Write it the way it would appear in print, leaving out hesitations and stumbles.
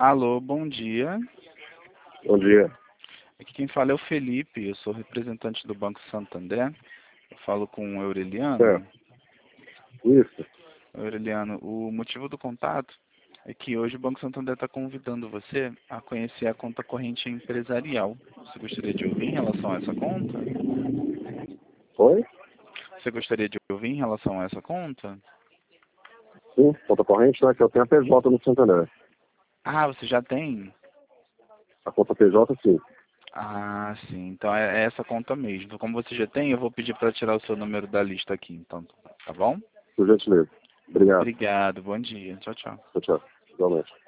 Alô, bom dia. Bom dia. Aqui quem fala é o Felipe, eu sou representante do Banco Santander. Eu falo com o Aureliano. Isso. Aureliano, o motivo do contato é que hoje o Banco Santander está convidando você a conhecer a conta corrente empresarial. Você gostaria de ouvir em relação a essa conta? Oi? Você gostaria de ouvir em relação a essa conta? Sim, conta corrente, né? Que eu tenho a PJ no Santander. Ah, você já tem? A conta PJ, sim. Ah, sim. Então é essa conta mesmo. Então, como você já tem, eu vou pedir para tirar o seu número da lista aqui, então, tá bom? Por gentileza. Obrigado. Obrigado, bom dia. Tchau, tchau. Tchau, tchau. Igualmente.